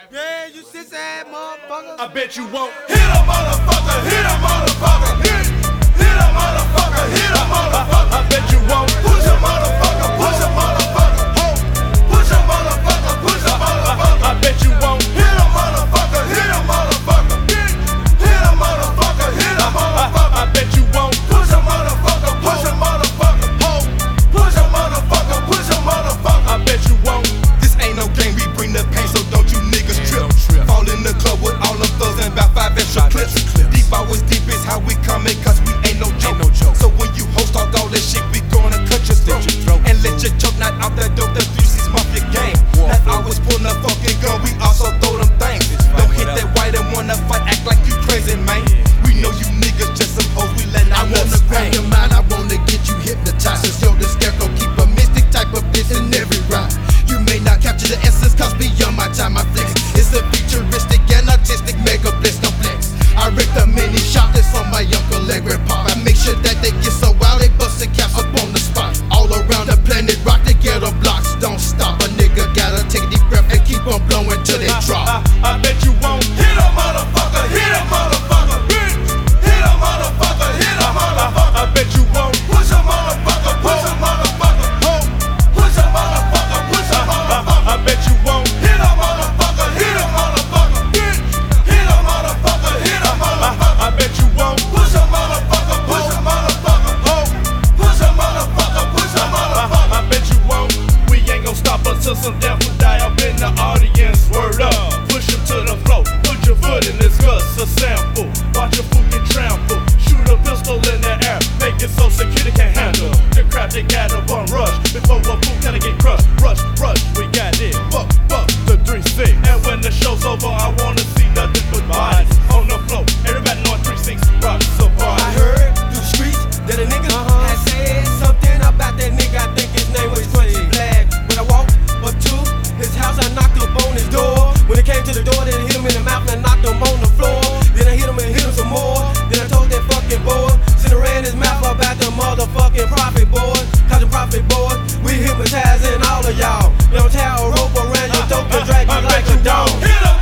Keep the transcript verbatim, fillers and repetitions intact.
Yeah, you sis ass motherfucker. I bet you won't. Hit a motherfucker, hit a motherfucker, hit, hit a motherfucker, hit a motherfucker. I bet you won't. Push a motherfucker, push a motherfucker, ho. Push a motherfucker, push a motherfucker. I bet you won't. Hit a motherfucker, hit a motherfucker, hit, hit a motherfucker, hit a motherfucker. I bet you won't. Push a motherfucker, push a motherfucker, ho. Push a motherfucker, push a motherfucker. I bet you won't. This ain't no game, we bring the pain, so don't you niggas trip. Fall in the club with all of those and about five extra clips. Deep always deep is how we coming, cause we ain't no joke. So when you host all all this shit, we gonna cut your throat and let your choke not out the dope. The three C's mafia game. Not always pulling a fucking gun, we also throw them things. Don't hit that white and wanna fight, act like you crazy, man. We know you niggas just some hoes, we let I wanna grab your mind, I wanna get you hypnotized. Cause yo, the scarecrow keep a mystic type of bliss in every rhyme. You may not capture the essence, cause beyond my time I flex. It's a futuristic and artistic mega bliss complex. I wreck the mini shop that's on my uncle leg pop. I make sure that they get so wild they bustin' caps up on the spot. All around the planet rock, the ghetto blocks don't stop. A nigga gotta take a deep breath and keep on blowing till they drop. I, I, I bet you won't. Hit a motherfucker, hit a motherfucker, hit, hit a motherfucker, hit a motherfucker. I, I bet you won't. Push a motherfucker, push a motherfucker, ho. Push a motherfucker, push a motherfucker. I, I bet you won't. Hit a motherfucker, hit a motherfucker, hit, hit a motherfucker, hit a motherfucker. I, I bet you won't. Push a motherfucker, push a motherfucker, ho. Push a motherfucker, push a motherfucker. I, I bet you won't. We ain't gon' stop until some death will die up in the audience. Word up, push him to the floor. Put your foot in this guts, a sample. Watch your food get trampled. Shoot a pistol in the air, make it so security can't handle the crap they gotta bun rush before a fool gotta get crushed. Rush, rush, we got it. Fuck, fuck the three six. And when the show's over, I wanna see nothing but bodies on the floor. Everybody know three six rocks so far. I heard through the streets that a nigga uh-huh. had said something about that nigga. I think his name was Twenty Black. When I walked up to his house, I knocked up on his door. When it came to the door, then I hit him in the mouth and I knocked him on the floor. Then I hit him and hit him some more. Then I told that fucking boy, sit around his mouth about the motherfucking profit boy. Cause the profit boy, we hypnotizing all of y'all. Don't tie a rope around your throat and drag you like a dog. Hit